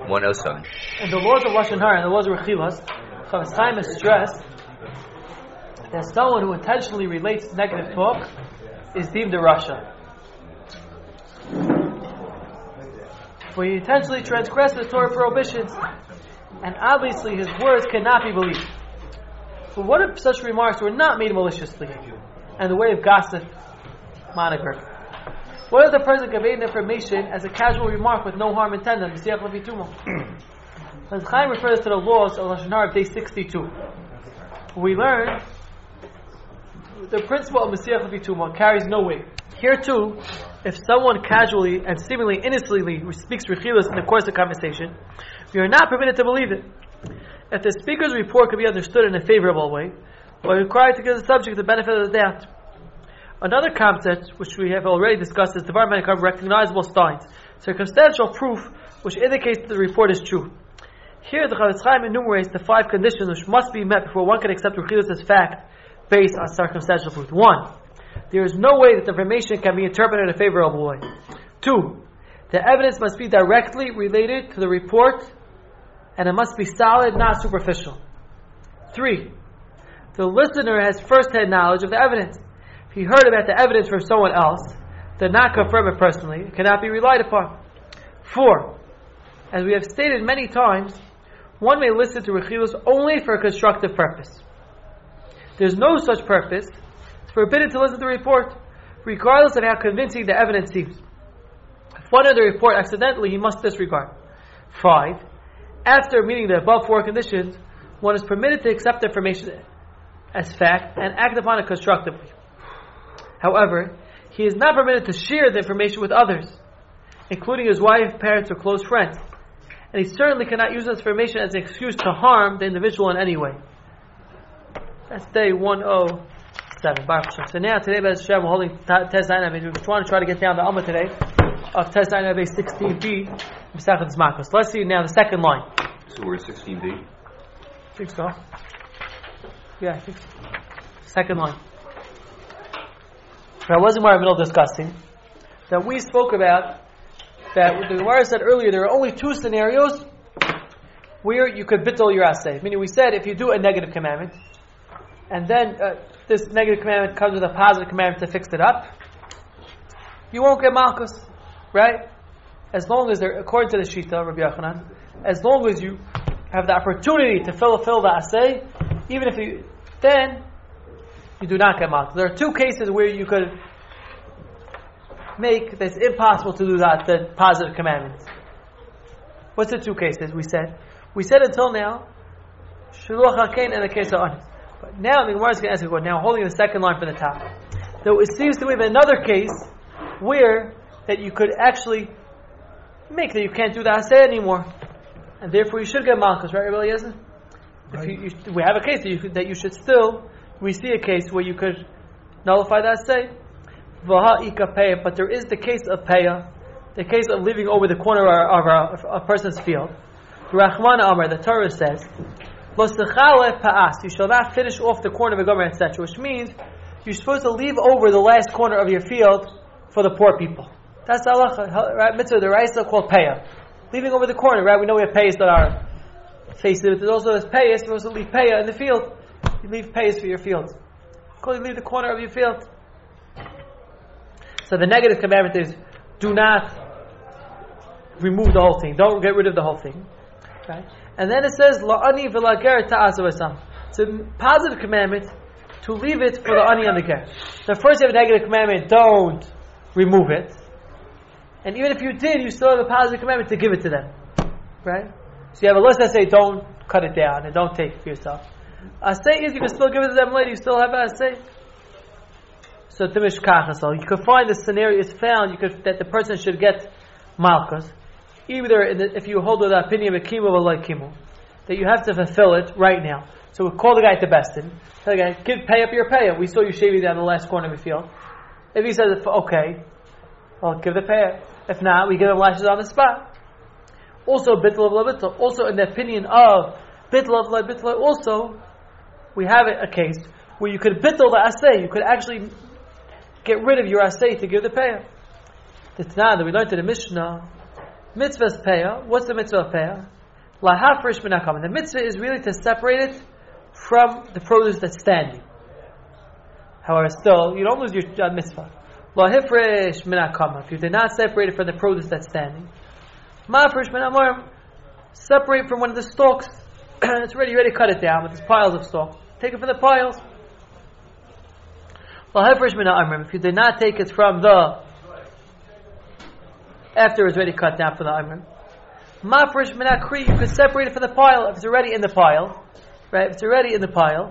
107. In the laws of Lashon Hara and the laws of Rechilas, Chavetz Chaim has stressed that someone who intentionally relates negative talk is deemed a rasha. For he intentionally transgresses Torah prohibitions, and obviously his words cannot be believed. But what if such remarks were not made maliciously, and the way of gossip, monoger? What if the person conveyed information as a casual remark with no harm intended? Chavetz Chaim refers to the laws of Lashon Hara of day 62. We learn the principle of Mesiach L'Pituma carries no weight. Here too, if someone casually and seemingly innocently speaks Rechilas in the course of conversation, we are not permitted to believe it. If the speaker's report can be understood in a favorable way, we are required to give the subject the benefit of the doubt. Another concept, which we have already discussed, is Devar Menakar, recognizable signs, circumstantial proof which indicates that the report is true. Here, the Chavetz Chaim enumerates the 5 conditions which must be met before one can accept Rechilas as fact based on circumstantial proof. 1. There is no way that the information can be interpreted in a favorable way. 2. The evidence must be directly related to the report, and it must be solid, not superficial. 3. The listener has first-hand knowledge of the evidence. If he heard about the evidence from someone else, did not confirm it personally, it cannot be relied upon. 4. As we have stated many times, one may listen to Rechilas only for a constructive purpose. There is no such purpose. It's forbidden to listen to the report, regardless of how convincing the evidence seems. If one heard the report accidentally, he must disregard. 5. After meeting the above 4 conditions, one is permitted to accept the information as fact and act upon it constructively. However, he is not permitted to share the information with others, including his wife, parents, or close friends. And he certainly cannot use this information as an excuse to harm the individual in any way. That's day 107. Baruch Hashem. So now, today, Bez Hashem, we're holding Tez Zayin Avei. We're trying to get down the Alma today of Tez Zayin Avei 16b, Mesachos Makos. Let's see now the second line. So we're at 16b? I think so. Yeah, I think so. Second line. Now, wasn't where I'm middle discussing that we spoke about that the Gemara said earlier there are only 2 scenarios where you could bittul your asay. Meaning, we said if you do a negative commandment, and then this negative commandment comes with a positive commandment to fix it up, you won't get malchus, right? As long as they're, according to the Shita, Rabbi Yochanan, as long as you have the opportunity to fulfill the asay, even if you, then you do not get malchus. There are 2 cases where you could make that's impossible to do that, the positive commandments. What's the 2 cases we said? We said until now, Shiluach HaKein and the case of Anis. But now the Gemara is going to ask you, now holding the second line from the top. Though it seems to me another case where that you could actually make that you can't do the aseh anymore, and therefore you should get malchus, right, Rabbi Eliezer? Right. We have a case that you should still. We see a case where you could nullify the aseh. But there is the case of peya, the case of leaving over the corner of a person's field. Rachman Amar, the Torah says, you shall not finish off the corner of a gomer, etc. Which means you're supposed to leave over the last corner of your field for the poor people. That's the halacha, right? Mitzvah, the Raisa called peya. Leaving over the corner, right? We know we have payas that are faced, but there's also this payas. You're supposed to leave peya in the field. You leave payas for your field. You leave the corner of your field. So the negative commandment is, do not remove the whole thing. Don't get rid of the whole thing. Right? And then it says, la'ani v'lager ta'asavasam. It's a positive commandment to leave it for the ani and the ger. So first you have a negative commandment, don't remove it. And even if you did, you still have a positive commandment to give it to them. Right? So you have a list that say, don't cut it down and don't take it for yourself. Asay is, you can still give it to them later, you still have asay. So you could find the scenario is found that the person should get malchus, either if you hold the opinion of a kimu or like kimu, that you have to fulfill it right now. So we call the guy to bestin. Tell the guy, pay up your pay. We saw you shaving down the last corner of your field. If he says okay, well, give the pay. If not, we give him lashes on the spot. Also bittul of la bittul. Also in the opinion of bittul of la bittul, also we have a case where you could bittul the asay. You could actually get rid of your asay to give the payah. The Tanah that we learned in the Mishnah, Mitzvah's peah. What's the mitzvah of peah? Lahafrish min hakama. The mitzvah is really to separate it from the produce that's standing. However, still, you don't lose your mitzvah. Lahifrish min hakama. If you did not separate it from the produce that's standing. Mafrish min hamorim. Separate from one of the stalks. It's ready. You already cut it down, but there's piles of stalks. Take it from the piles. Lahifrish min hamorim. If you did not take it from the after it's already cut down from the amrim. Mafresh min hakri, you could separate it from the pile if it's already in the pile. Right? If it's already in the pile.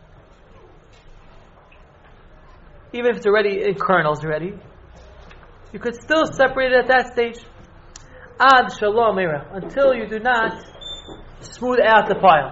Even if it's already in kernels already. You could still separate it at that stage. Ad shalom era. Until you do not smooth out the pile.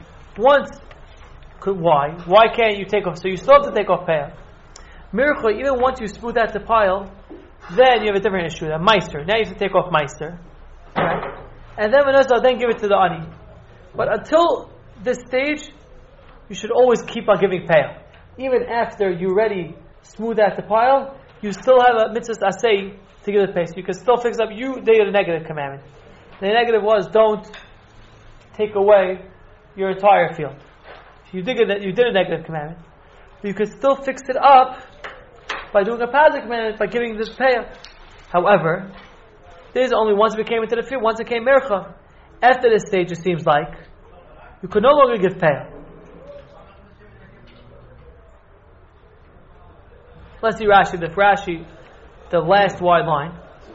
Why? Why can't you take off? So you still have to take off peah. Miracle, even once you smooth out the pile, then you have a different issue. A meister. Now you have to take off meister. Right? And then then give it to the ani. But until this stage, you should always keep on giving peah. Even after you already smooth out the pile, you still have a mitzvah asay to give the peah. So you can still fix up. They did a negative commandment. The negative was don't take away your entire field. You did a negative commandment. But you could still fix it up by doing a positive commandment, by giving this peah. However, this is only once it came into the field, once it came mercha. After this stage, it seems like you could no longer give peah. Let's see Rashi. The last wide line.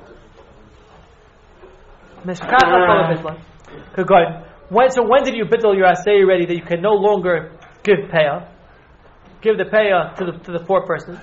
When did you bittul your asay ready that you can no longer give peah? Give the peah to the poor person.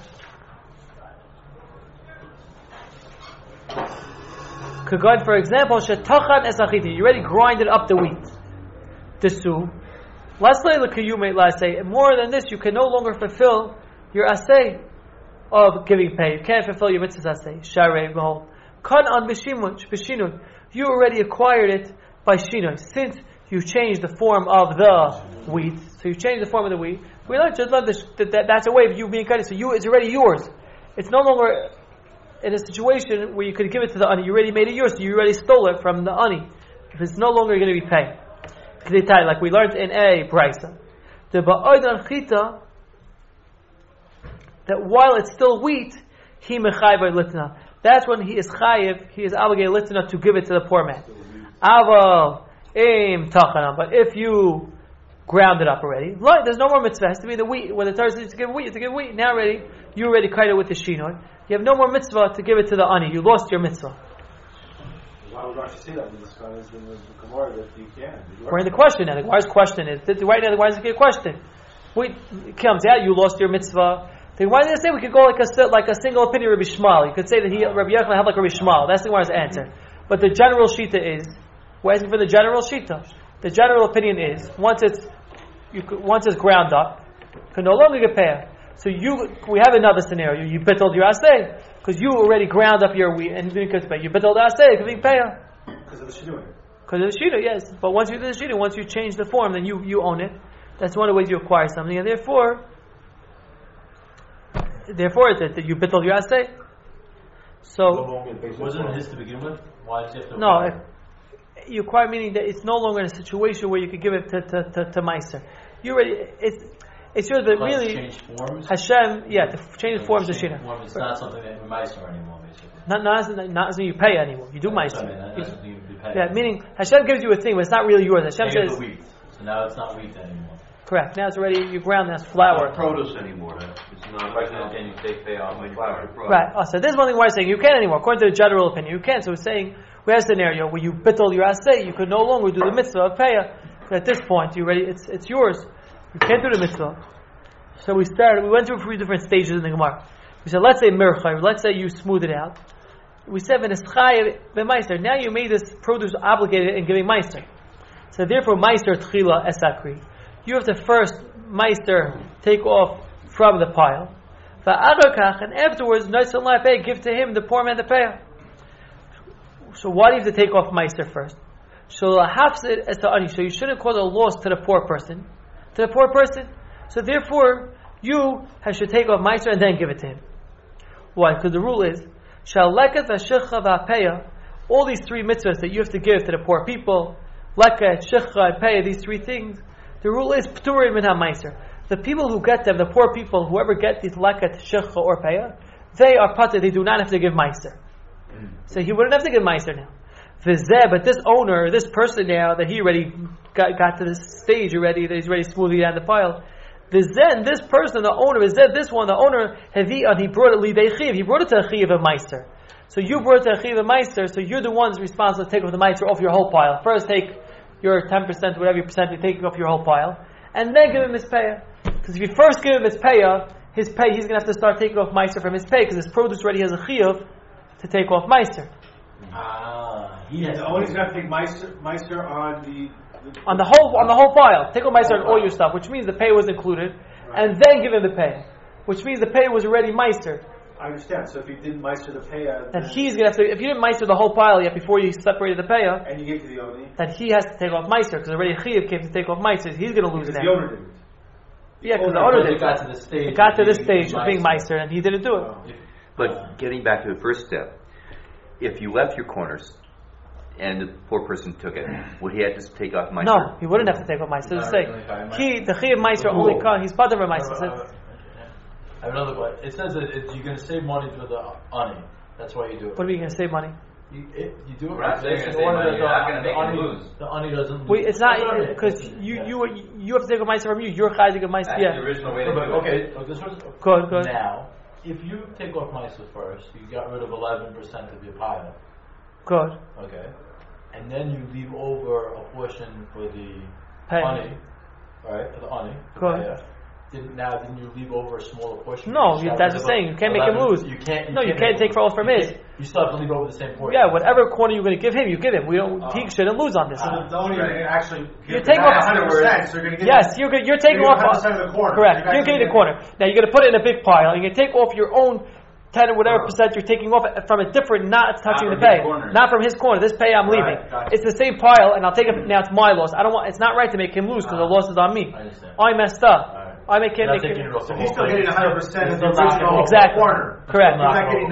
Kagod, for example, shetachan esachiti. You already grinded up the wheat. Desu. Last say more than this, you can no longer fulfill your asay of giving pay. You can't fulfill your mitzvah asay. Sharei behold. Kan on b'shinun. You already acquired it by shinun. Since you changed the form of the wheat, so you changed the form of the wheat. We learned that's a way of you being cut. So it's already yours. It's no longer in a situation where you could give it to the ani. You already made it yours. So you already stole it from the ani. If it's no longer going to be paid. Like we learned in a brisa. The ba'odan chita, that while it's still wheat, he mechayv litna. That's when he is chayiv, he is obligated litna to give it to the poor man. Aval im tachana. But if you ground it up already, there's no more mitzvah. It has to be the wheat. When the Torah says to give wheat, you have to give wheat. Now you already cut it with the shinoi. You have no more mitzvah to give it to the ani. You lost your mitzvah. Why would Rashi say that in the Gemara that you can? We're in the question now. The Gemara's question is right now. The Gemara's a question. Wheat comes out. You lost your mitzvah. Why did they say we could go like a single opinion Rabbi Shmuel? You could say that Rabbi Yochanan had like Rabbi Shmuel. That's the Gemara's answer. But the general shita is, we're asking for the general shita. The general opinion is once it's ground up, you can no longer get peah. So we have another scenario. You bittled your asay because you already ground up your wheat and you could pay. You bittled the asay, it could be peah. Because of the shidduch. Because of the shidduch, yes. But once you do the shidduch, once you change the form, then you own it. That's one of the ways you acquire something, and therefore that you bittled your asay. So wasn't it his to begin with? Why does he have to? No, you acquire meaning that it's no longer in a situation where you could give it to Meiser. You already it's yours, but really change forms? Hashem, to change the forms of Shina. It's not something that you Meiser anymore, basically. Not something you pay anymore. You do Meiser. That's something you pay. Yeah, meaning Hashem gives you a thing, but it's not really yours. Hashem says the wheat. So now it's not wheat anymore. Correct. Now it's already you ground. That's flour. It's not produce anymore. It's not right now. Can you take pay off when you flour? Right. So this is one thing we're saying you can't anymore. According to the general opinion, you can't. So we're saying we have a scenario where you bittul your asay, you could no longer do the mitzvah of payah. At this point, it's yours. You can't do the mitzvah. So we went through 3 different stages in the Gemara. We said, let's say mirchay, let's say you smooth it out. We said v'neschay v'meister. Now you made this produce obligated in giving meister. So therefore, meister tchila esakri. You have to first meister take off from the pile. And afterwards, give to him the poor man the payah. So why do you have to take off meister first? So you shouldn't cause a loss to the poor person. So therefore, you should take off meister and then give it to him. Why? Because the rule is, all these three mitzvahs that you have to give to the poor people, leket, shechcha, and payah, these three things, the rule is p'turin min ha-meiser. The people who get them, the poor people, whoever get these leket, shechcha, or payah, they are patur, they do not have to give meiser. So he wouldn't have to give meiser now. V'zeh, but this owner, this person now, that he already got to this stage already, that he's already smoothing down the pile, v'zeh, this person, the owner, v'zeh, this one, the owner, hevi'an, he brought it lidei chiv, he brought it to a chiv of meiser. So you brought it to a chiv of meiser, so you're the ones responsible to take off the meiser off your whole pile. First take your 10%, whatever your percent, you're taking off your whole pile, and then give him his payah. Because if you first give him his pay, he's going to have to start taking off meiser from his pay, because his produce already has a chiv to take off meiser. The owner's going to take meiser on the whole pile. Take off meiser on all your stuff, which means the pay was included, and then give him the pay, which means the pay was already meiser. I understand. So if you didn't meiser the payah, then he's going to have to. If you didn't meiser the whole pile yet before you separated the payah, and you gave to the owner, then he has to take off meiser because already a chiv came to take off meiser. He's going to lose that. The owner didn't. Yeah, because the owner did. It got to the stage. It got to this stage of being meiser, and he didn't do it. But getting back to the first step, if you left your corners and the poor person took it, would he have to take off meiser? No, he wouldn't have to take off meiser. The chiv meiser only he's part of a meiser. I have another question. It says that you're going to save money for the ani. That's why you do it. What are we going to save money? You do it. We're not saying you're not going to make him lose. The ani doesn't. It's not because you have to take a meiser from you. You're chayzik a meiser. That's the original way to do it. Okay, this was good. Now, if you take off meiser first, you got rid of 11% of your pile. Good. Okay, and then you leave over a portion for the Pay. ani, right? For the ani. Good. Didn't you leave over a smaller portion? No, that's the saying. You can't make him lose. You can't take all from his. You still have to leave over the same portion. Yeah, whatever corner you're going to give him, you give him. We don't. He shouldn't lose on this. The owner actually you take off 100%. So you're going to give. Yes, you're taking off 100% of the corner. Correct. You're getting the corner. Now you're going to put it in a big pile. You're going to take off your own 10 or whatever percent you're taking off from a different, not touching the pay, not from his corner. This pay I'm leaving. Gotcha. It's the same pile, and I'll take it. Now it's my loss. I don't want. It's not right to make him lose because the loss is on me. I messed up. I can't make him. So he's still getting 100% of the original corner. Correct. He's not getting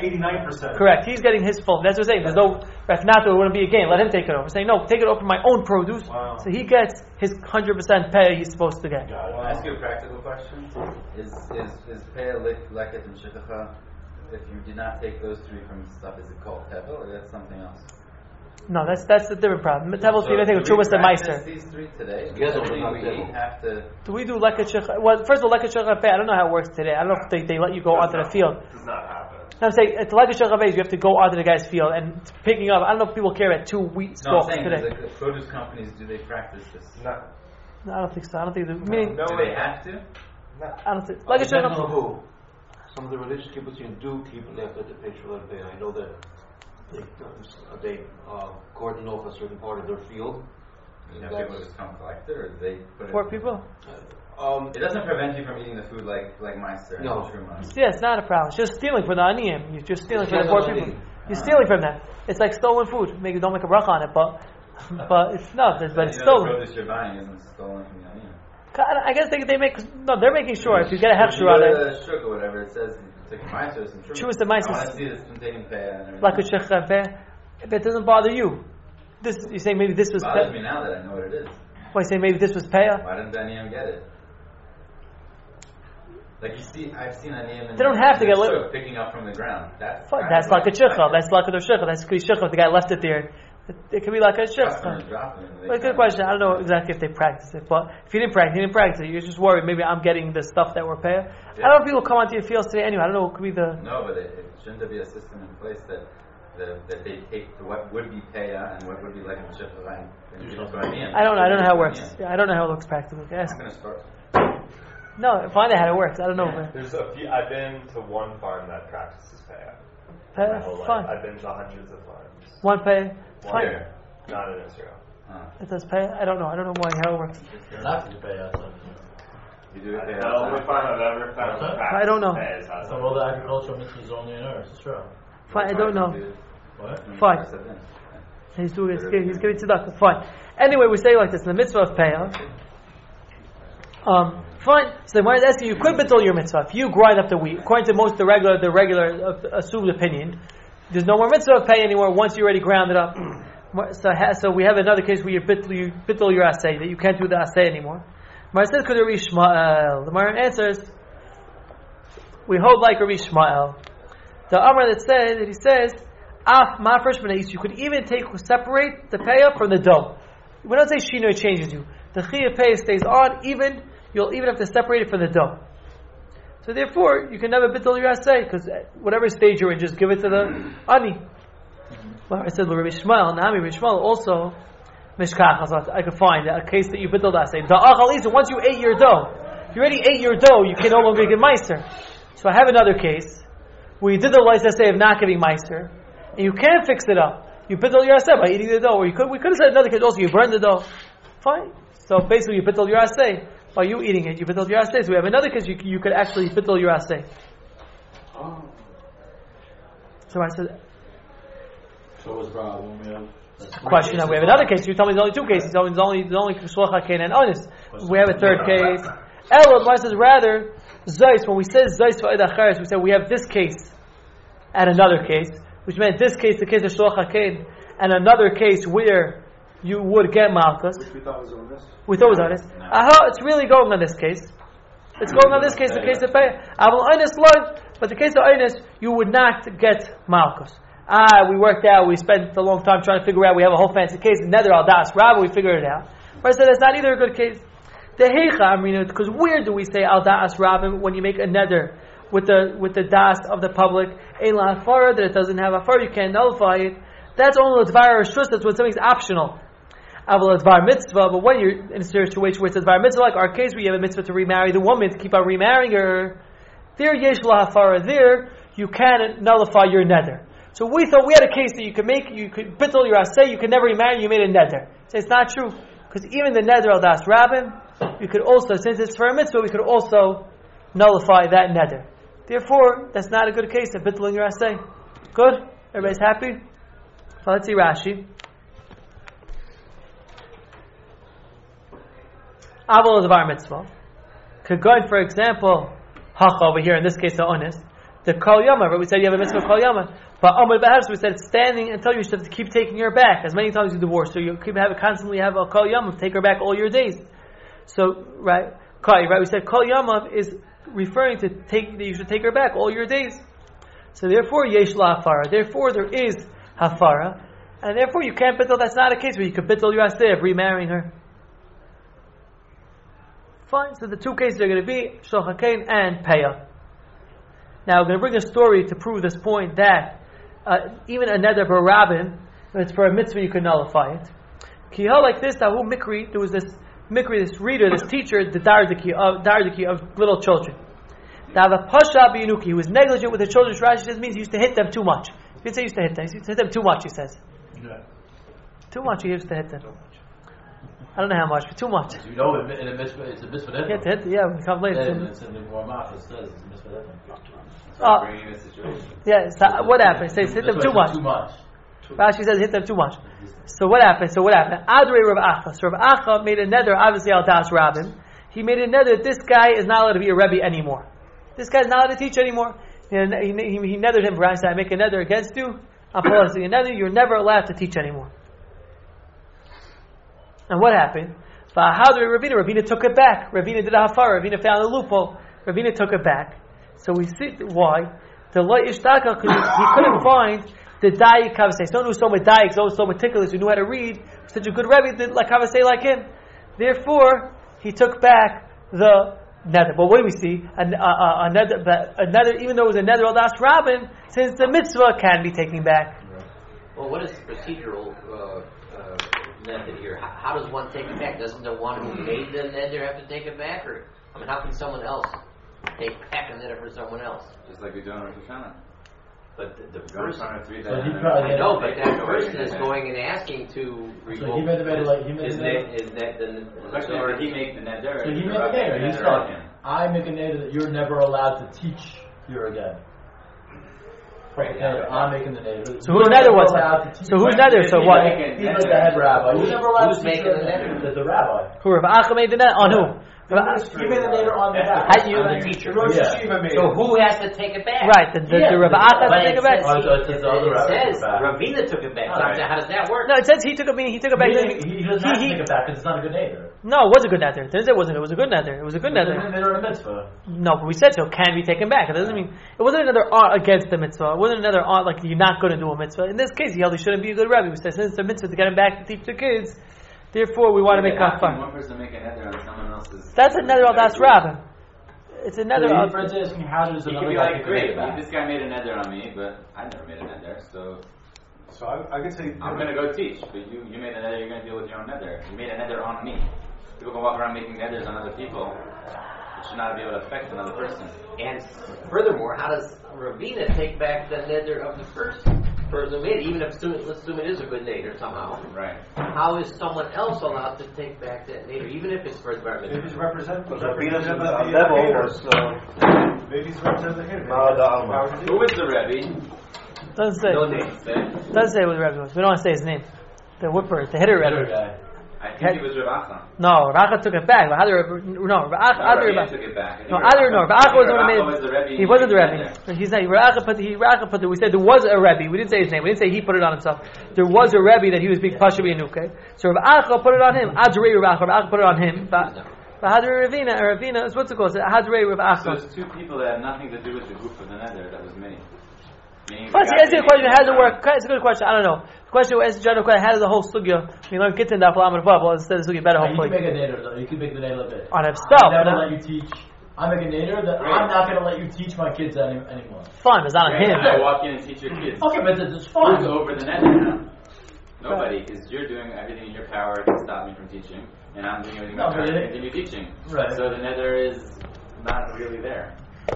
89%. Correct. He's getting his full. That's what I'm saying. There's no. If not, it wouldn't be a gain. Let him take it over. We're saying no. Take it over my own produce. Wow. So he gets his 100% pay he's supposed to get. Can I ask you a practical question? Is payah leket and shechcha? If you did not take those three from stuff, is it called tevel or that's something else? No, that's a different problem. Tevel is anything with Trumas and Meister. These three today. Yes, we have to. Do we do leket shechcha? Well, first of all, leket shechcha pay. I don't know how it works today. I don't know if they let you go onto the field. Does not happen. I'm saying at leket shechcha pay, you have to go onto the guy's field and picking up. I don't know if people care about 2 wheat No, I'm stalks saying today. the produce companies, do they practice this? No. No, I don't think so. I don't think. Meaning, Do they have to? I don't think. Leket shechcha. Who? Some of the religious kibbutzim do keep left at the Peshul Pay. I know that they cordon off a certain part of their field. You know, people just come collect it, or do they put Poor it? people. It doesn't prevent you from eating the food like Meister. No. Yeah, it's not a problem. It's just stealing from the aniyim. You're just stealing from the poor people. You're stealing from them. It's like stolen food. Maybe don't make a bracha on it, but it's not. But it's stolen. The produce you're buying isn't stolen from the onion. I guess they make they're making sure if you get a hefsher on it. it. Shuk or whatever it says, take Meister some True is the Meister. I want to see this from taking payah. Like a shechcha peh, if it doesn't bother you, this you say maybe this was. It bothers me now that I know what it is. Why you say maybe this was payah? Why didn't Aniyim get it? Like you see, I've seen Aniyim. They don't have to get lit. Picking up from the ground. That's like a shechcha. That's like a shechcha. That's kli shechcha. If the guy left it there, it could be like a shechcha. But good question. I don't know exactly if they practice it, but if you didn't practice it. You're just worried. Maybe I'm getting the stuff that we're payah. Yeah. I don't know if people come onto your fields today anyway. I don't know. It could be the. No, but shouldn't there be a system in place that they take what would be payah and what would be like a shechcha and give it to Aniyim? I don't know how it works. Yeah, I don't know how it looks practically. Yes. I'm going to start. No, find out how it works. I don't know. There's a few. I've been to one farm that practices payah. Fine. I've been to hundreds of farms. One pay. One year. Not in Israel. It does pay. I don't know. I don't know how it works. Not to pay us. You do it The only farm I've ever found that I don't know. practices So all the agricultural mitzvahs only in Earth. It's true. Fine. I don't know. What? Fine. He's giving tzedakah. Fine. Anyway, we say like this: in the mitzvah of payah. Fine. So when I ask you, you could betul your mitzvah if you grind up the wheat. According to most the regular assumed opinion, there's no more mitzvah of pay anymore once you already ground it up. So we have another case where you bittul your asay, that you can't do the asay anymore. Mar says, could Rabbi Shmuel? The Mar answers, we hold like Rabbi Shmuel. The Amar that he says, af mafresh b'nais, you could even separate the payah from the dough. We don't say shino changes you. The chiyuv payah stays on, you'll even have to separate it from the dough. So therefore, you can never bittul your asay, because whatever stage you're in, just give it to the ani. Well, I said, Rabbi Shmuel, Nami Rabbi Shmuel also, mishkach, I could find a case that you bittul the asay. Once you ate your dough, if you already ate your dough, you can no longer get meiser. So I have another case where you did the license say of not giving meiser, and you can fix it up. You bittul your asay by eating the dough. Or we could have said another case also, you burn the dough. Fine. So basically, you bittul your asay by you eating it. You bittul your asay. So we have another case you could actually bittul your asay. So I said. So what's the problem? We have Question. Now we have another case. You tell me there's only two cases. There's only Ksuach HaKein and Onis. We have a third case. Elad says rather Zeis. When we say Zeis for Edacharis, we say we have this case and another case, which meant this case, the case of Shloch HaKein, and another case where you would get Malchus. Which we thought was on this. We thought it was Onis. It's really going on this case. It's going on this case, the case of Pei. But the case of Onis, you would not get Malchus. We worked out, we spent a long time trying to figure out, we have a whole fancy case, Nether al Das Rabba, we figured it out. But I said that's not either a good case. The Heicha, because where do we say al Das Rabba when you make a nether with the Das of the public? Eila Hafara, that it doesn't have Hafara, you can't nullify it. That's only Ladvar or Shus, that's when something's optional. Aval Ladvar Mitzvah, but when you're in a situation where it's Ladvar Mitzvah, like our case where you have a mitzvah to remarry the woman, to keep on remarrying her, there Yesh La Hafara, there you can nullify your nether. So we thought we had a case that you could bittul your asay, you could never remarry, you made a nether. So it's not true. Because even the nether al das rabbin, you could also, since it's for a mitzvah, we could also nullify that nether. Therefore, that's not a good case of bittul your asay. Good? Everybody's happy? So let's see Rashi. Aval is a bar mitzvah. Could go in, for example, hacha over here, in this case, the honest. The kol yama, but we said you have a mitzvah kol yama. But Amr Bahar, we said it's standing until you have to keep taking her back as many times you divorce. So you constantly have a kol yama, take her back all your days. So right, we said kol yama is referring to that you should take her back all your days. So therefore yesh la hafara. Therefore there is hafara, and therefore you can't bittul. That's not a case where you could bittul your aseh of remarrying her. Fine. So the two cases are going to be Shloch HaKein and Peyah. Now we're going to bring a story to prove this point that even a neder for a rabbin, when it's for a mitzvah, you can nullify it. Kihal like this, Tahu Mikri, there was this Mikri, this reader, this teacher, the Dardiki of little children. Tava Pasha Biyanuki, he was negligent with the children. Rashi says means he used to hit them too much. He didn't say he used to hit them, he used to hit them too much, he says. Yeah. Too much he used to hit them. I don't know how much, but too much. You know, in a mitzvah, it's a mitzvah. We come later. It's in the Gemara. It says it's a mitzvah. Yeah, so what happened? He says hit them too much. Rashi says hit them too much. So what happened? Adrei Rav Acha. So Rav Acha made a nether, obviously al das rabbin. He made a nether that this guy is not allowed to be a Rebbe anymore. This guy's not allowed to teach anymore. He nethered him. Rashi said, I make a nether against you. I'm promising a nether. You're never allowed to teach anymore. And what happened? Ravina took it back. Ravina did a hafara. Ravina found a loophole. Ravina took it back. So we see why the lo ishtaka, because he couldn't find the daik kavasei. Someone who was so medayik, so meticulous, who knew how to read, such a good rebbe, did like kavasei like him. Therefore, he took back the nether. But what do we see? A nether, even though it was a nether al das rabbin, since the mitzvah can be taken back. Well, what is the procedural method here? How does one take it back? Doesn't the one who made the nether have to take it back, or how can someone else take back a nether for someone else? Just like we do on Rosh Hashanah. But the person, I know, but that person is going and asking to revoke. So he made the nether. Is that the question? Or he make the nether? So he made the nether. He's telling I make a nether that you're never allowed to teach here again. Right. I'm making the nether. So whose nether was it? So whose nether? So what? He's like the head rabbi. You're never allowed to teach the nether. The rabbi. Who? Rav Acha made the nether on who? You made the neder on the back. Had you the teacher. Rosh Yeah. Hashiva made So it. who has to take it back? Right, the Rav Acha has to take it back. Oh, so it says the other It says rabbi. Ravina took it back. So Alright. how does that work? No, it says he took it, meaning he took it back. He doesn't have to take it back because it's not a good neder. No, it was a good nether. It didn't say it wasn't. It was a good nether. It was a good It's nether. a neder and a mitzvah. No, but we said so. Can be taken back. It doesn't mean it wasn't another art against the mitzvah. It wasn't another art like you're not going to do a mitzvah. In this case, he held he shouldn't be a good rabbi. We said since it's a mitzvah to get him back to teach the kids, therefore we want to make How can kafar. one person make a nether on someone else's? That's another that's rabbin. It's another. So Fred's asking how does You another could be guy like, take the great, neder back? this guy made a nether on me, but I never made a nether, so So I could say I'm gonna go teach. But you made a nether, you're gonna deal with your own nether. You made a nether on me. People can walk around making nethers on other people. It should not be able to affect another person. And furthermore, how does Ravina take back the nether of the first person who made it? Even if let's assume it is a good nether somehow. Right. How is someone else allowed to take back that nether, even if it's for the bar maybe mitzvah? he's representative. Rabina's of a the level haters. was Maybe he's representative here. Ma'ad Alma. Who is the Rebbe? Doesn't say. No name. Say. Doesn't say what the rabbi was. We don't want to say his name. The whipper, the hitter Other rabbi. guy. I think it was Rav Acha. No, Rav Acha took it back. Rav Rabbi took it back. No, Rav Acha was the one who was the Rebbe. made. He wasn't the Rebbe. He's not. Rav Acha put it. We said there was a Rebbe. We didn't say his name. We didn't say he put it on himself. There was a Rebbe that he was being Pasha B'Yanuke. So Rav Acha put it on him. Adrei Rav Acha put it on him. But Hadrei Ravina is what's it called? Hadrei Rav So Acha. there's two people that have nothing to do with the group of the nether that was made. Meaning First, the he guy asked you a that question. made How does the it work? nether- It's a good question. I don't know. The question was a general question. How does the whole sugya? We learn Gittin Daf Lamed Vav. Well, instead of sugya better You hopefully can make a neder though. You can make the neder a bit. on himself. I'm never but let you teach. I make a neder that I'm not going to let you teach my kids anymore. Fun. It's not on him. I walk in and teach your kids. Okay, but it's Who's fun. over the nether now? Nobody, because you're doing everything in your power to stop me from teaching, and I'm doing everything in my No, power but to it- continue teaching. Right. So the nether is not really there.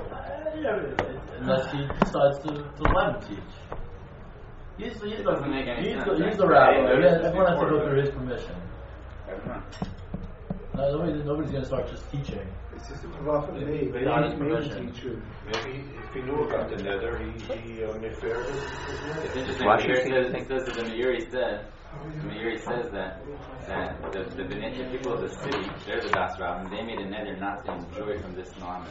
Unless he decides to let him teach. He's doesn't make any he's sense. the rabbi. I noticed Yeah, everyone has to before, go but- through his permission. I don't know. Nobody's going to start just teaching. It's just rough and me. Without his Maybe permission. teacher. Maybe if he knew about the nether, he Nefer It's interesting. Rashi Meir says- says that the Meiri says that the Bnei people of the city, they're the Das Rabbim, they made a nether not to enjoy from this Muhammad.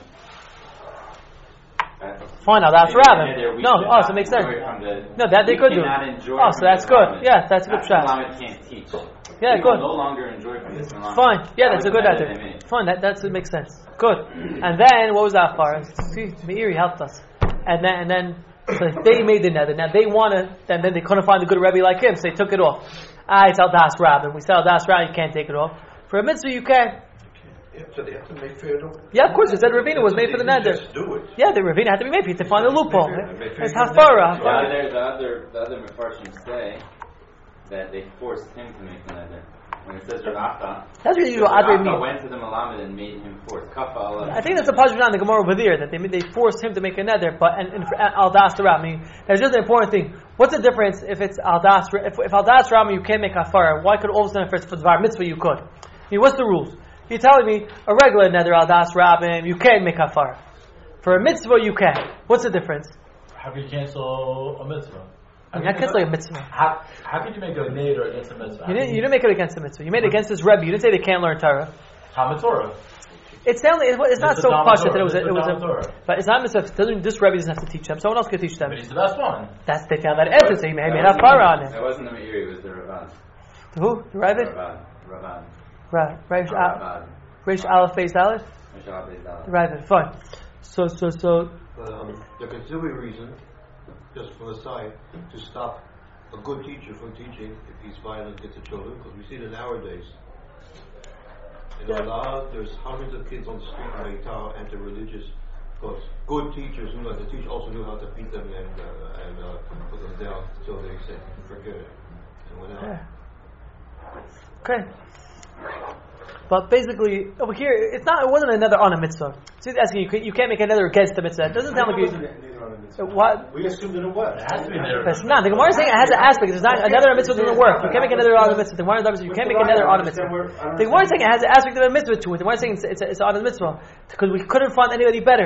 Fine, now that's They made a Rabbin. nether we No, should oh, so not it makes sense. enjoy from the- No, that they we could do. cannot enjoy Oh, from so that's this good. Muhammad. Yeah, that's a good That's shot. Muhammad can't teach. Yeah, We will good. no longer enjoy from this Muhammad. Fine. Yeah, That that's a was good the answer. nether they made. Fine, that makes sense. Good. And then what was that for? See, Meiri helped us. And then so they made the nether. Now they wanted, and then they couldn't find a good Rebbe like him, so they took it off. It's Al Das Rabbin. We said Al Das Rabbin, you can't take it off. For a mitzvah, you can. So they have to make fair though? Yeah, of course. It said Ravina was made for the They nether. just do it. Yeah, the Ravina had to be made for you to find a loophole. It's The hafara. other Mefarshim say that they forced him to make the nether. When it says Rav Acha, That's what you do. Rav Adre Acha means. went to the Malamed and made him force. Kafa Allah. I think that's a pashut on the Gemara over there that they forced him to make a nether, but and Al Das Rabbin. I mean, there's just an important thing. What's the difference if it's Al Das? If Al Das Rabbin you can't make hafara, why could all of a sudden if it's for Dvar Mitzvah you could? I mean, what's the rules? You're telling me a regular nether Al Das Rabbin you can't make hafara. For a mitzvah you can. What's the difference? How can you cancel a mitzvah? I mean, that can't like a mitzvah. How can you make a neder against a mitzvah? You didn't make it against the mitzvah. You made it against this Rebbe. You didn't say they can't learn Torah. Talmud Torah. It's not It's so the Talmud pashut that Torah. it was It's the a Talmud Torah. but it's not mitzvah. This Rebbe doesn't have to teach them. Someone else can teach them. But he's the best one. That's they found that answer. So he made hafara on it. It wasn't the Meiri, it was the Ravan. Who? The Rebbe? Ravan. Right. Ravan. Rish Aleph Beis Aleph. Mishal Beis Aleph. Right. Fine. So. There can still be a reason, just from the side, to stop a good teacher from teaching if he's violent against the children, because we see that nowadays. In Allah, there's hundreds of kids on the street in Beitar and the religious, because good teachers knew how to teach, also knew how to beat them and put them down, so they said, forget it, and went out. Yeah. Okay. But basically, over here, it wasn't another on a mitzvah. So he's asking you can't make another against the mitzvah. It doesn't sound like you. What? We assumed that it was. It has to be a neder. But it's not. The Gemara is saying it has an aspect. There's not another mitzvah doesn't work. You can't make another on a mitzvah. The Gemara is you can't make another on a mitzvah. The Gemara is saying it has an aspect of a mitzvah to it. The Gemara is saying it's on a mitzvah because we couldn't find anybody better.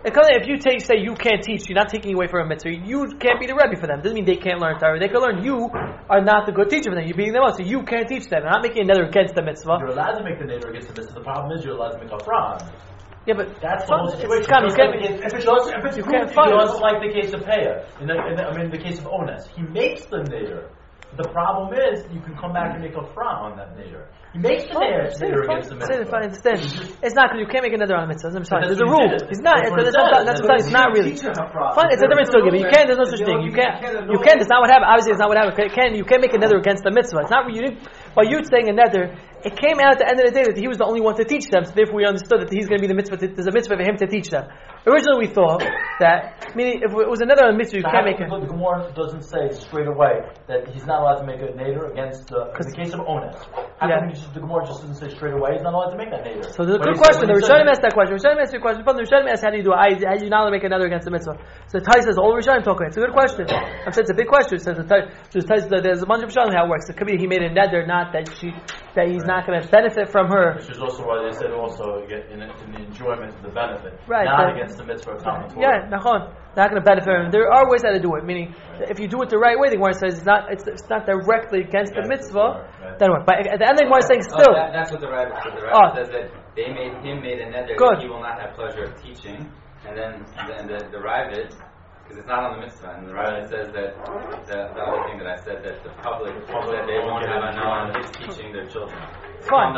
If you say you can't teach, you're not taking away from a mitzvah. You can't be the Rebbe for them. Doesn't mean they can't learn Torah. They can learn. You are not the good teacher for them. You're beating them up, so you can't teach them. I'm not making another against the mitzvah. You're allowed to make the neder against the mitzvah. The problem is you're allowed to make a fraud. Yeah, but that's the whole situation. If it's you can't find just like the case of Peah. In the case of Ones, he makes the neder. The problem is you can come back and make a fraud on that neder. He makes the neder against the mitzvah. I understand. It's not because you can't make another on the mitzvah. I'm sorry. There's a rule. It's not. That's what it's not really. Fine. It's a different story. But you can't. There's no such thing. You can't. You can't. It's not what happened. Obviously, it's not what happened. You can't make a nether against the mitzvah. It's not. By you saying a nether, it came out at the end of the day that he was the only one to teach them. So therefore, we understood that he's going to be the mitzvah. There's a mitzvah for him to teach them. Originally, we thought that, meaning, if it was another mitzvah, you can't make it. The Gemara doesn't say straight away that he's not allowed to make a neder against in the case of Ones. How come the Gemara just doesn't say straight away he's not allowed to make that neder? So there's a good question. The Rishonim asked that question. Rishonim asked your question. The Rishonim asked, how do you do it? How do you not make another against the mitzvah? So the Tais says, all the Rishonim talk about it. It's a good question. I'm saying it's a big question. So the Tais says there's a bunch of Rishonim how it works. It could be he made a neder, not that he's not going to benefit from her. Which is also why they said also in the enjoyment of the benefit, right, not against the mitzvah of Talmud Torah. Yeah, nachon. Not going to benefit him. There are ways how to do it. Meaning, if you do it the right way, the Gemara says it's not directly against the mitzvah. Right. Then what? But at the end, the Gemara is saying still. That's what the Rabbi said. The Rabbi says that they made a neder that he will not have pleasure of teaching, and then the Ravid, because it's not on the mitzvah, and the Ravid says that the other thing that I said, that the public that they won't have an on his teaching their children. Fine.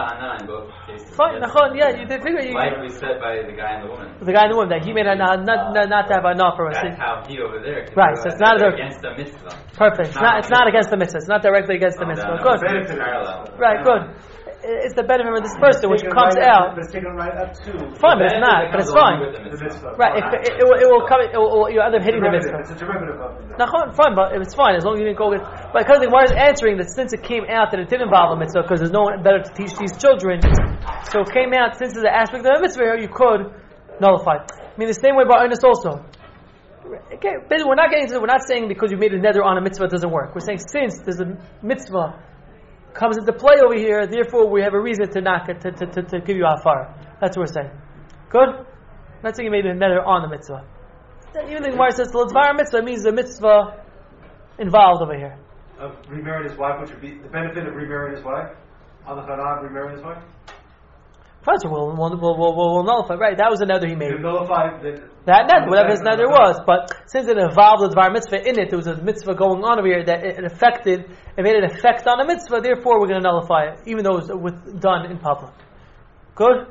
Fine. Nachon. Yeah, you did figure. Like we said by the guy and the woman. The guy and the woman that he made not to have enough for us. That's how he over there. Right. So it's not against the mitzvah. Perfect. It's not against the mitzvah. It's not directly against the mitzvah. Good. Right. Good. It's the benefit of this person which comes out. It's taken right up to. Fine, but it's not. But it's fine. Right. It will come. You end up hitting the mitzvah. It's a derivative of the mitzvah. Nachon, fine, but it's fine as long as you didn't go with. But because the Gemara is answering that since it came out that it did involve a mitzvah, because there's no one better to teach these children, so it came out since there's an aspect of a mitzvah here, you could nullify. I mean, the same way by Ernest also. Okay, we're not getting into. We're not saying because you made a nether on a mitzvah it doesn't work. We're saying since there's a mitzvah comes into play over here, therefore we have a reason to knock it to give you hafara. That's what we're saying. Good. Not saying you made a nether on the mitzvah. Even the Gemara says the l'dvar mitzvah means the mitzvah involved over here. Of remarrying his wife, which would be the benefit of remarrying his wife. On the Chana, remarrying his wife. Fine, so we'll nullify. Right, that was a nether he made. You nullify that nether, whatever his nether was. But since it involved the l'dvar mitzvah in it, there was a mitzvah going on over here that it made an effect on the mitzvah. Therefore, we're going to nullify it, even though it was done in public. Good.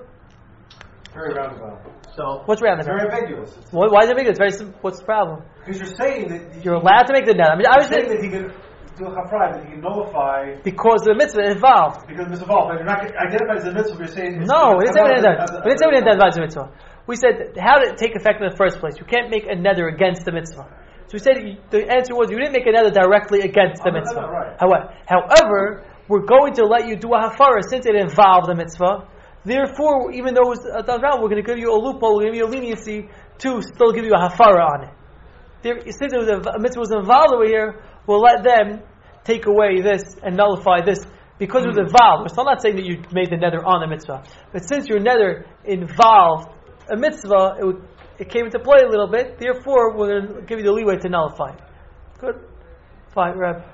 Very roundabout. So what's roundabout? It's very ambiguous. Why is it ambiguous? Very simple. What's the problem? Because you're saying that you're allowed to make the nether. I mean, I was saying that he could do a chafrai, that he can nullify because the mitzvah involved. Because the mitzvah involved, but you're not identified as a mitzvah. You're saying no. We didn't say we didn't identify as a mitzvah. We said how did it take effect in the first place? You can't make a nether against the mitzvah. So we said the answer was you didn't make a nether directly against the mitzvah. Right. However, we're going to let you do a hafara since it involved the mitzvah. Therefore, even though it was done wrong, we're going to give you a loophole, we're going to give you a leniency to still give you a hafara on it. Since a mitzvah was involved over here, we'll let them take away this and nullify this because it was involved. We're still not saying that you made the nether on the mitzvah, but since your nether involved a mitzvah, it came into play a little bit. Therefore, we're going to give you the leeway to nullify it. Good, fine, Reb.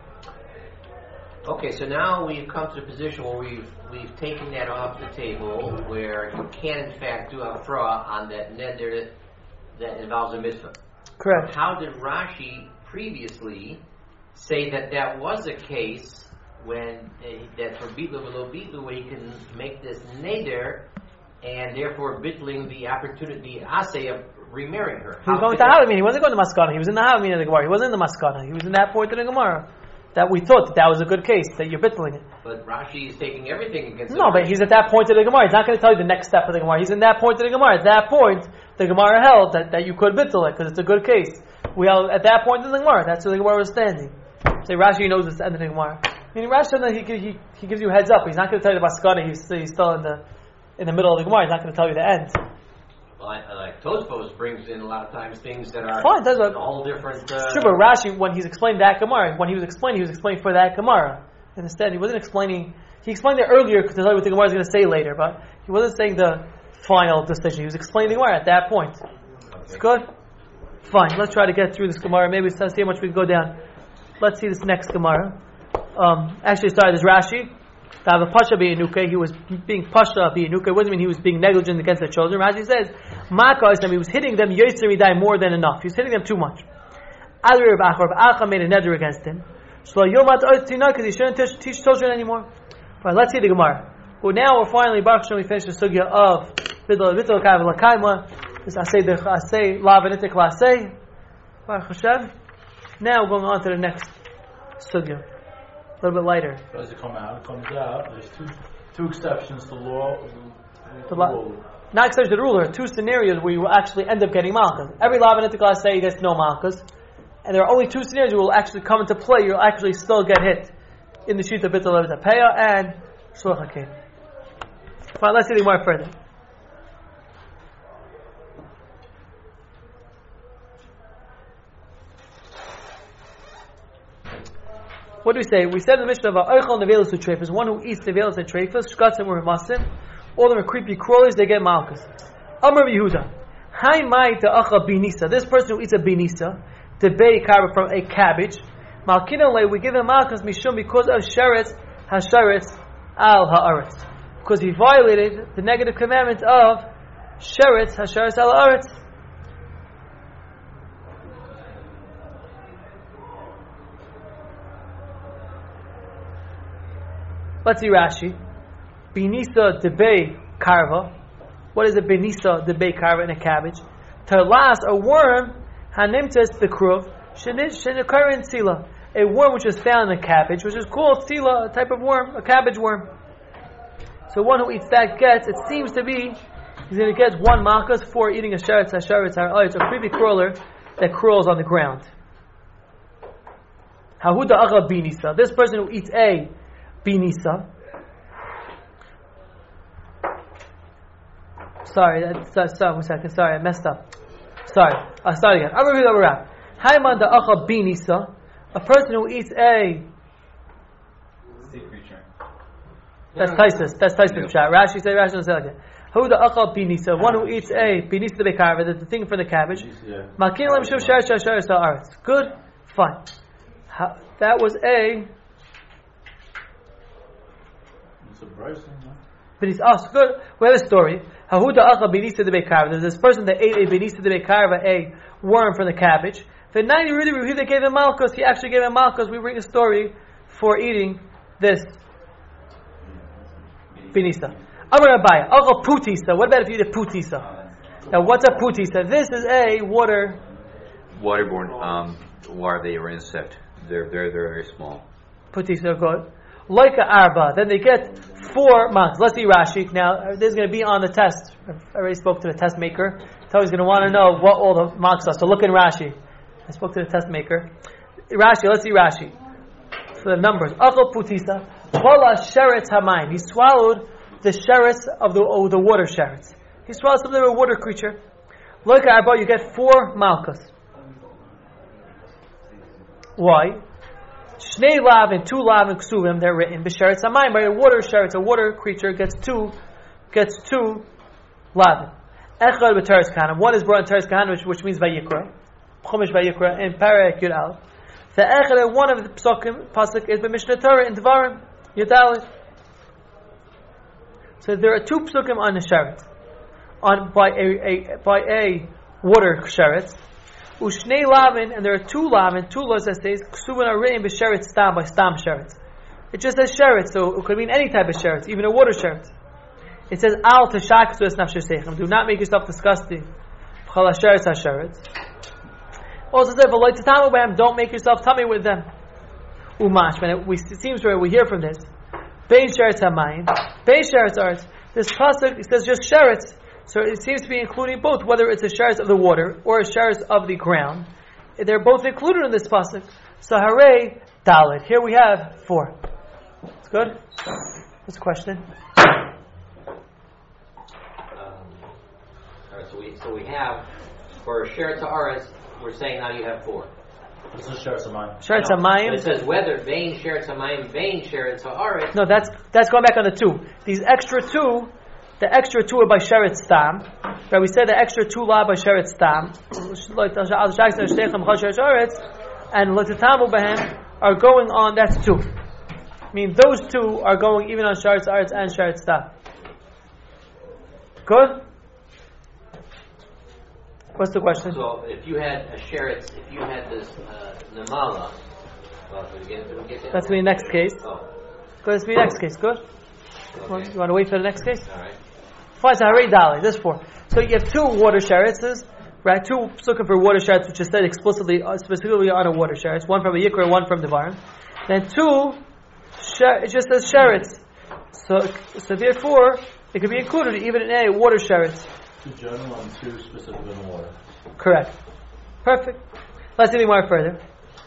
Okay, so now we've come to the position where we've taken that off the table, where you can in fact do a fraud on that neder that involves a mitzvah. Correct. How did Rashi previously say that was a case when that for bitlu v'lo bitlu, where you can make this neder and therefore bitling the opportunity, assay of remarrying her? He was going to Havamina. He wasn't going to Maskana. He was in the Havamina of the Gemara. He wasn't in the Maskana. He was in that point of the Gemara. That we thought that was a good case, that you're bitling it. But Rashi is taking everything against no, but he's at that point of the Gemara. He's not going to tell you the next step of the Gemara. He's in that point of the Gemara. At that point, the Gemara held that you could bitl it, because it's a good case. We held at that point in the Gemara. That's where the Gemara was standing. So Rashi knows it's the end of the Gemara. Meaning Rashi said that he gives you a heads up. He's not going to tell you the Maskana. He's still in the middle of the Gemara. He's not going to tell you the end. Well, like Tosfos brings in a lot of times things that are fine, a whole different. Sure, but Rashi, when he's explained that Gemara, when he was explaining for that Gemara. And instead, he wasn't explaining. He explained it earlier to tell you what the Gemara is going to say later, but he wasn't saying the final decision. He was explaining the Gemara at that point. It's good? Fine. Let's try to get through this Gemara. Maybe let's see how much we can go down. Let's see this next Gemara. Actually, sorry, there's Rashi. To have a Pasha Biyanuke, he was being Pasha Biyanuke. What does it mean he was being negligent against the children? Rashi says, Maka is he was hitting them Yoser Midai more than enough. He was hitting them too much. Adri Rav Acha made a neder against him. So Yomat Otzina, because he shouldn't teach children anymore. Fine, let's see the Gemara. Well, now we're finally, Baruch Hashem, we finished the sugya of Vittel Kav Lakaima. This Asay, Lav and Itik Lasay. Baruch Hashem. Now we're going on to the next sugya. A little bit lighter. As it comes out, there's two exceptions to law. Not exceptions to the rule. There are two scenarios where you will actually end up getting malchus. Every Lav and Itik Lasay gets no malchus. And there are only two scenarios where will actually come into play. You'll actually still get hit in the sheet of Bittul Lev Tapeya and Shluch HaKein. Fine, let's see the more further. What do we say? We said in the Mishnah about Eichel Nevelis Utrefus, one who eats Nevelis and Trefus, Shkatzim or Masim, all of them are creepy crawlers, they get malchus. Amar Yehuda, Hai Mai Ta'acha Binisa, this person who eats a Binisa, the bay carver from a cabbage. Malkinale, we give him malchus mishum because of sheretz hasheretz al haaretz, because he violated the negative commandment of sheretz hasheretz al haaretz. Let's see Rashi. Binisa de bay karva. What is a binisa de bay karva in a cabbage? Terlas, a worm. Hanimtes bekruv shenikarin tzila, a worm which is found in a cabbage, which is called tzila, a type of worm, a cabbage worm. So one who eats that gets, it seems to be, he's going to get one malchus for eating a sheretz hasheretz ha'aretz, a creepy crawler that crawls on the ground. Hahuda acha binisa, this person who eats a binisa. Sorry, one second. Sorry, I messed up. Sorry, I'll start again. Haiman da acha binisa, a person who eats a sea creature. That's Taisus. That's Taisus chat. Rashi doesn't say like that. Who the acha binisa, one who eats a binisa the bekarva, the thing from the cabbage. Makin lam shuv shar shar sa'aretz. Good, fine. That was a. It's a Bryson. Good. We have a story. Hahuda acha binisa de bekarva. There's this person that ate a binisa de bekarva, a worm from the cabbage. The 90 really they gave him malchus. He actually gave him malchus. We bring a story for eating this binisa. Amar Abaya acha putisa. What about if you eat a putisa? Now, what's a putisa? This is a waterborne larvae or insect. They're very small. Putisa, good. Like a arba, then they get 4 malchus. Let's see Rashi. Now, this is going to be on the test. I already spoke to the test maker. So he's going to want to know what all the malchus are. So look in Rashi. I spoke to the test maker. Rashi, let's see Rashi. For the numbers. Achel putisa. Kola sheretz hamayim. He swallowed the sheretz of the water sheretz. He swallowed something of a water creature. Like a arba, you get 4 malchus. Why? Shnei lav and 2 lav and ksuvim, they're written. B'sheretz hamayim, by a water sheretz, a water creature gets 2 lav. Echad b'teres kahanim. One is brought in teres kahanim, which means vayikra. Chumash vayikra in Perek Yud Aleph. The echad, one of the pasuk is b'mishnah Torah in Devarim Yud Aleph. So there are 2 psukim on the sheretz, by a water sheretz. Ushnei lavin, and there are 2 lavin, 2 laws that says ksuvin are written b'sheretz stam, by stam sheretz. It just says sheretz, so it could mean any type of sheretz, even a water sheretz. It says al tashaksu es nafshe seichem. Do not make yourself disgusting. V'chol hasheretz hasheretz. Also says v'loy tatamu b'hem. Don't make yourself tummy with them. Umash. When it seems where we hear from this. Bein sheretz hamayim. Bein sheretz arts. This pasuk, it says just sheretz. So it seems to be including both, whether it's a sheretz of the water or a sheretz of the ground. They're both included in this pasuk. So hare dalet. Here we have 4. It's good? What's the question? So we have, for sheretz haaretz, we're saying now you have 4. This is sheretz hamayim. Sheretz hamayim. It says whether vein sheretz hamayim, vein sheretz haaretz. No, that's going back on the 2. These extra 2 the extra 2 are by Sheretz Stam. Right, we said the extra 2 lav by Sheretz Stam. And Latitamu Bahem are going on, that's 2. I mean, those 2 are going even on Sheretz Aretz and Sheretz Stam. Good? What's the question? So if you had a sheretz, if you had this namala, well, we get that. That's the next case. Oh. Good, that's the next case. Good? Okay. You want to wait for the next case? All right. Fine, so Harei Dali, this 4. So you have 2 water sheretzes, right? 2 looking for water sheretz, which is said explicitly, specifically on a water sheretz. 1 from a Yikra, 1 from Devarim. Then 2, it just says sheretz. So therefore, it could be included even in a water sheretz. 2 general and 2 specific in the water. Correct. Perfect. Let's see more further.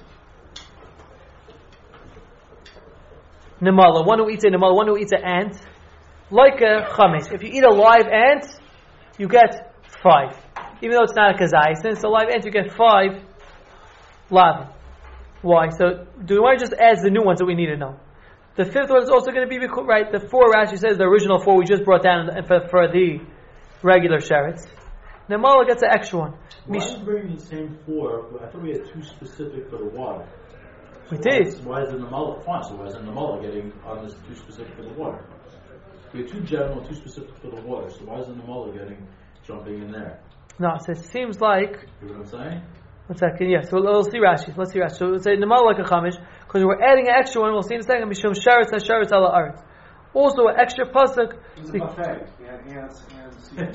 Namala, one who eats a namala, one who eats an ant, like a chametz. If you eat a live ant, you get 5. Even though it's not a kazai, since it's a live ant, you get 5 lavin. Why? So, do we want to just add the new ones that we need to know? The 5th one is also going to be, right, the 4 Rashi says the original 4 we just brought down for the regular sheretz. Namala gets an extra one. Why are you bringing the same 4? I thought we had 2 specific for the water. We did. Why is the namala fine? So why is the namala getting on this 2 specific for the water? We have 2 general, 2 specific for the water. So why is the namala jumping in there? No, so it seems like. You know what I'm saying? 1 second, yeah. So we'll see Rashi. Let's see Rashi. So we'll say namala like a chamish because we're adding an extra one. We'll see in a second. Mishum sheretz and sheretz ala aretz. Also, an extra pasuk. It's a buffet. We had ants and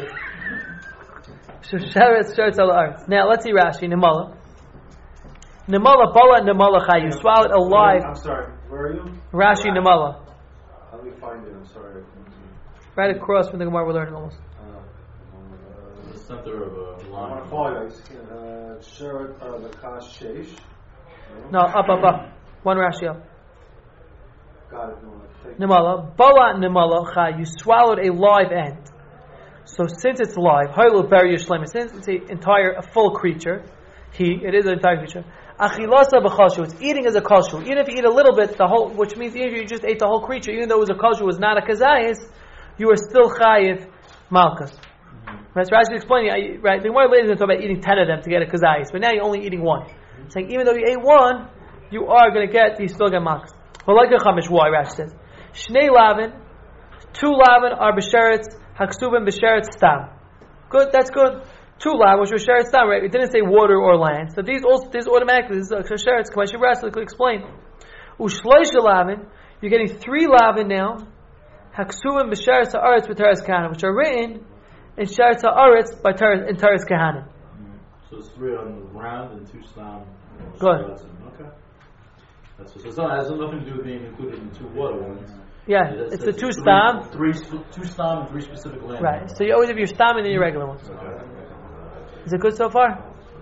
Sheretz ala aretz. Now let's see Rashi. Namala. Namala bala namala chay. You swallowed alive. I'm sorry. Where are you? Rashi namala. How do we find it? I'm sorry. Right across from the Gemara we're learning almost. The center of a I line. want to follow you. Sheret Lakash Sheish. No, up. 1 Rashi up. Got it. No, thank you. Namala bala namala chay. You swallowed a live ant. So since it's live, haylo beri yishleim. Since it's a full creature, it is an entire creature. Achilasa b'chashu. It's eating as a kashu. Even if you eat a little bit, which means even if you just ate the whole creature, even though it was a kashu, was not a kazayis, you are still chayiv malchus. Right? So Rashi explaining, right? The Gemara later is going to talk about eating 10 of them to get a kazayis, but now you're only eating 1. It's like even though you ate 1, you are going to get, you still get malchus. But like a chamish, why Rashi says, Shnei lavin, 2 lavin are b'sheretz haksubim b'sheretz stam. Good, that's good. 2 lavin, which was sheretz stam, right? It didn't say water or land. So these automatically, this is a sheretz. Kamashi Rashi could explain. Ushloisha lavin, you're getting 3 lavin now. Haksubim b'sheretz ha'aretz b'teres kahana, which are written in sheretz ha'aretz in teres kahana. So it's 3 on the ground and 2 stam. Good. Okay. That's so it has nothing to do with being included in 2 water ones. Yeah, it's the 2 stam. 2 stam and 3 specific land. Right. So you always have your stam and then your regular ones. Okay. Is it good so far?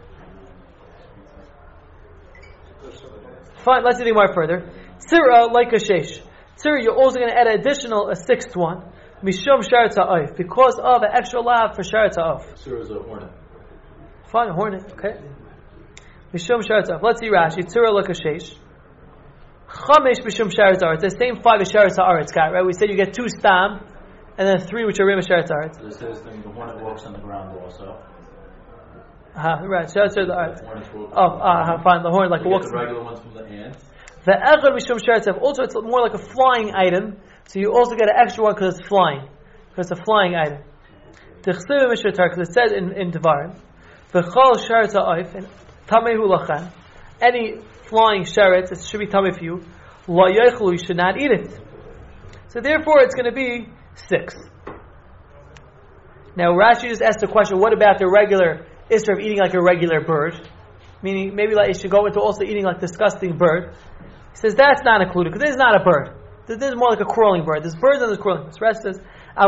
Fine, let's do more further. Tzira, like a sheish. Tzira, you're also going to add a 6th one. Mishum sheretz ha'oif. Because of an extra lav for sheretz ha'oif. Tzira is a hornet. Fine, a hornet, okay. Mishum sheretz ha'oif. Let's see Rashi. Tzira, like a sheish. Chamesh mishum sheretz ha'aretz. The same 5 is sheretz ha'aretz, right? We said you get 2 stam, and then 3 which are rim sheretz ha'aretz. So it says the hornet walks on the ground also. Right, sheretz ha'aretz. Fine, the hornet like walks. The regular ones from the ant. The echad mishum sheretz ha'aretz. Also, it's more like a flying item, so you also get an extra one because it's flying. Because it's a flying item. T'chsiv mishatar, because it says in Devarim, v'chol sheretz ha'aretz, and tamehu lachan, any flying sheretz, it should be tummy for you. La yochlu, you should not eat it. So therefore, it's going to be 6. Now Rashi just asked the question: what about the regular issue of eating like a regular bird? Meaning, maybe like you should go into also eating like disgusting bird. He says that's not included because this is not a bird. This is more like a crawling bird. There's birds and there's crawling. This Rashi says,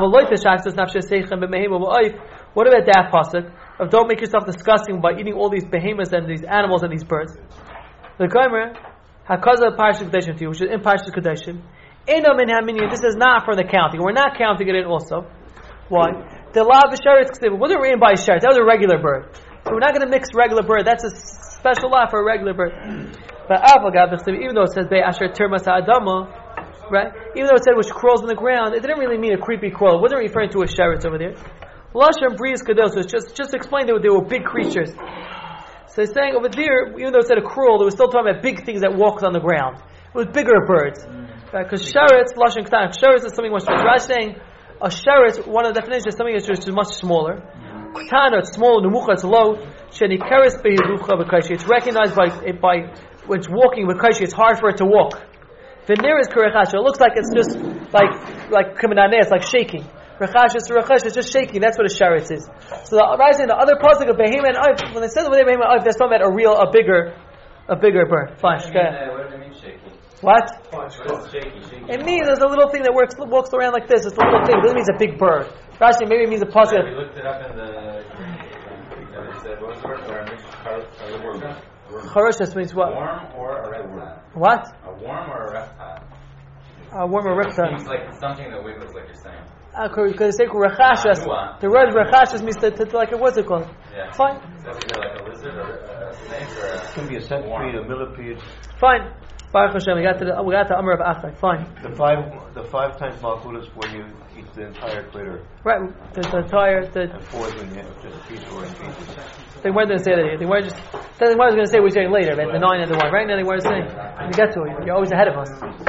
what about that pasuk of don't make yourself disgusting by eating all these behemoths and these animals and these birds? The Gomer, Hakaza Parshas Kedeshim to you, which is in Parshas Kedeshim. This is not for the counting. We're not counting it in also. Why? The lav b'sheretz ksiv wasn't written by sheretz. That was a regular bird. So we're not going to mix regular bird. That's a special law for a regular bird. But even though it says Be'asher Termas Ha'adama, Right? Even though it said which crawls on the ground, it didn't really mean a creepy crawl. It wasn't referring to a sheretz over there. Lashon Bris Kados was just explained that they were big creatures. So he's saying over there, even though it said a crawl, they were still talking about big things that walked on the ground. It was bigger birds. Right? Because sheretz, Lashon Ktan, sheretz is something much smaller. Rash saying a sheretz, one of the definitions is something that's just much smaller. Ktan, it's small, numucha, it's low. Shenikeres behirucha b'kaishi. It's recognized by when it's walking b'kaishi, it's hard for it to walk. Veneer is kurechasha. It looks like it's just like kiminaneh, it's like shaking. Rechash is just shaking. That's what a sheretz is. So the Rashi in the other pasuk of Behema and Oif, when they said over there Behema and Oif, they're talking about a bigger bird. Fine. What does it mean shaky? What? What is shaky? It means there's a little thing that walks around like this. It's a little thing. It doesn't mean it's a big bird. Rashi maybe it means a pasuk. We looked it up in the. It said what was the word? Charoshas means what? A worm or a reptile. What? A worm or a reptile. A worm or reptile. It seems like something that wiggles, like you're saying. Because they say rechashas. The word rechashas means to like what's it called? Yeah. Fine. So it's either like a lizard or a snake or a. It can be a centipede, a millipede. Fine. Baruch Hashem. We got to Amar of Achai. Fine. The five times malchus when you eat the entire critter. Right. The entire. And four is when you have just a piece or in pieces. They weren't going to say that here. They weren't just. They weren't going to say we're saying later, but the 9 and the 1. Right now they weren't saying. You get to it. You're always ahead of us.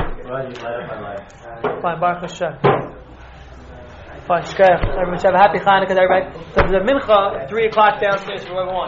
Fine. Baruch Hashem. Fine. Shkaya. Everyone should have a happy Chanukah. Everybody. So the mincha, 3 o'clock downstairs for whoever wants.